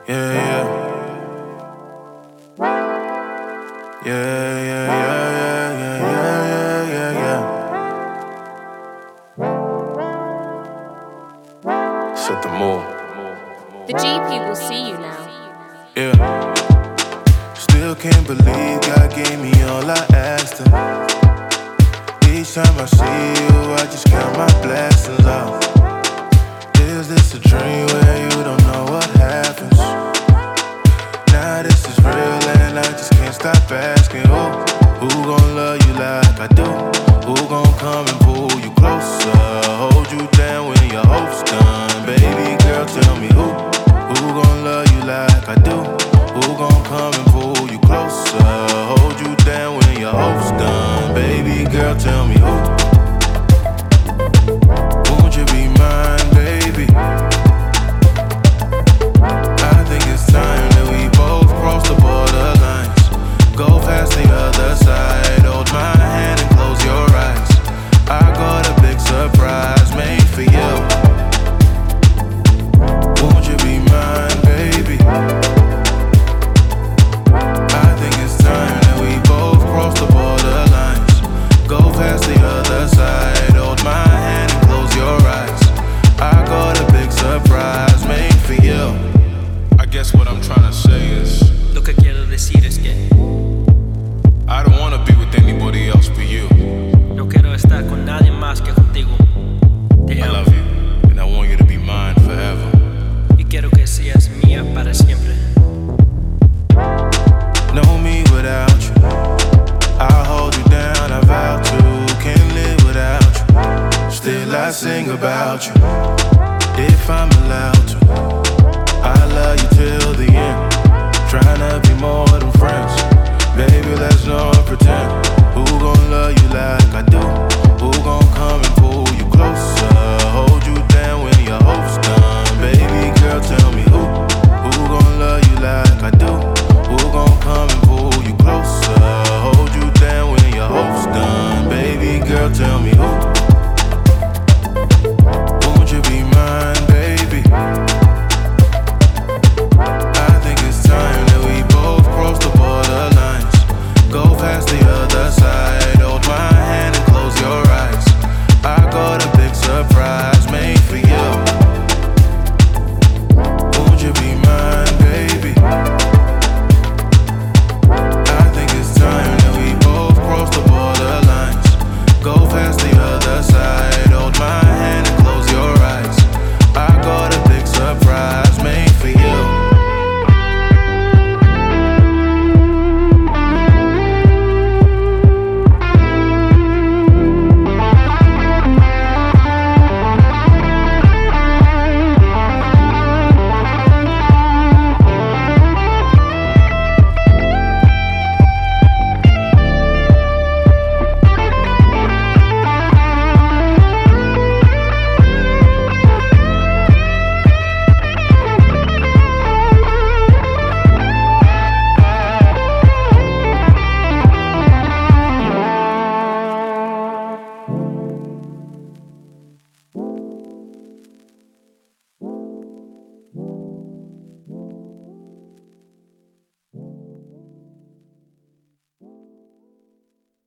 Yeah, yeah. Yeah, yeah, yeah, yeah, yeah, yeah, yeah, yeah. Set the more. The GP will see you now. Yeah. Still can't believe God gave me all I asked her. Each time I see you, I just count my blessings off. Is this a dream where you